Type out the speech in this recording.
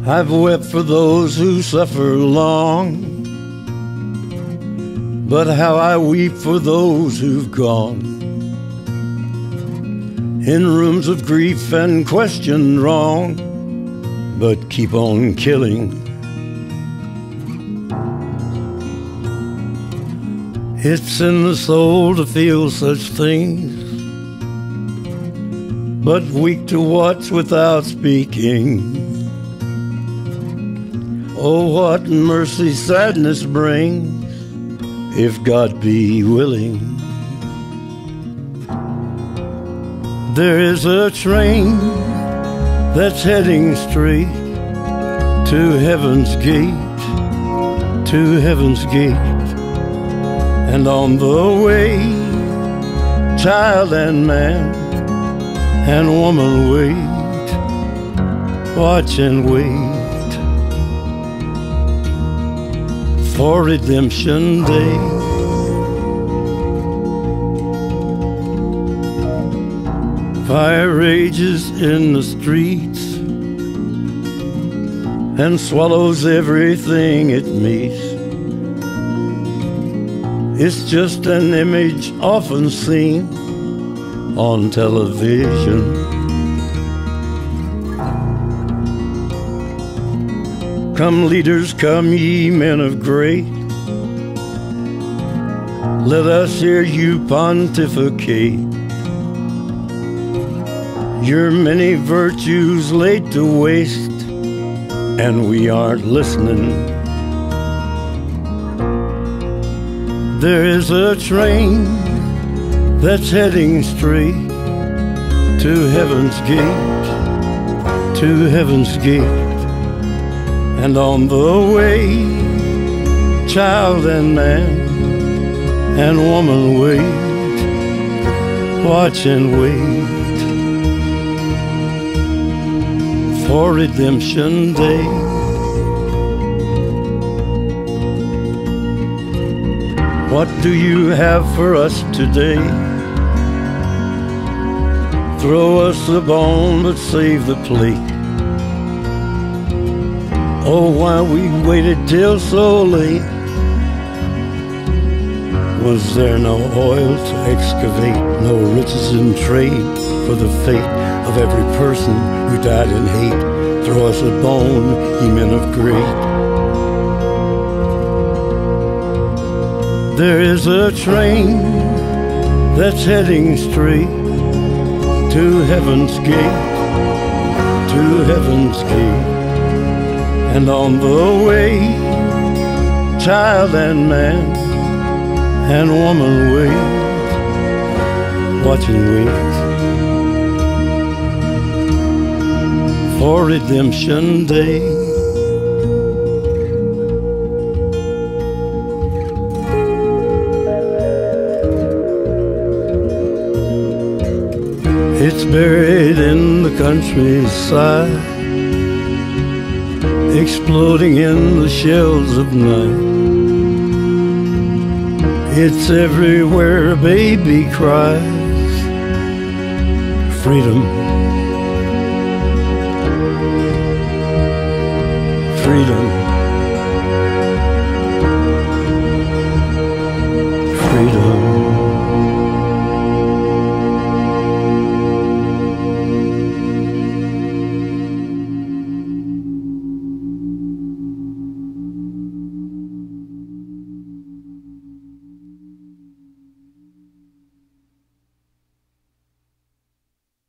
I've wept for those who suffer long, but how I weep for those who've gone in rooms of grief and questioned wrong, but keep on killing. It's in the soul to feel such things, but weak to watch without speaking. Oh, what mercy sadness brings, if God be willing. There is a train that's heading straight to heaven's gate, to heaven's gate. And on the way, child and man and woman wait, watch and wait for Redemption Day. Fire rages in the streets and swallows everything it meets. It's just an image often seen on television. Come leaders, come ye men of great, let us hear you pontificate. Your many virtues laid to waste, and we aren't listening. There is a train that's heading straight to heaven's gate, to heaven's gate. And on the way, child and man and woman wait, watch and wait for Redemption Day. What do you have for us today? Throw us the bone, but save the plate. Oh, why we waited till so late? Was there no oil to excavate, no riches in trade for the fate of every person who died in hate? Throw us a bone, ye men of great. There is a train that's heading straight to heaven's gate, to heaven's gate. And on the way, child and man and woman wait, watch and wait for Redemption Day. It's buried in the countryside, exploding in the shells of night. It's everywhere a baby cries, freedom, freedom.